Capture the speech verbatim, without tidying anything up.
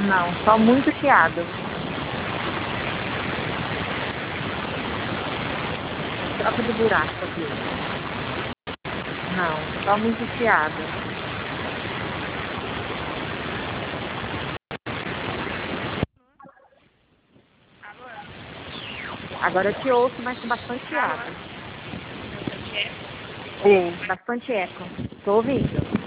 Não, só muito chiado. Troca de buraco aqui. Não, só muito chiado. Agora eu te ouço, mas com bastante chiado. É, bastante eco. Tô ouvindo.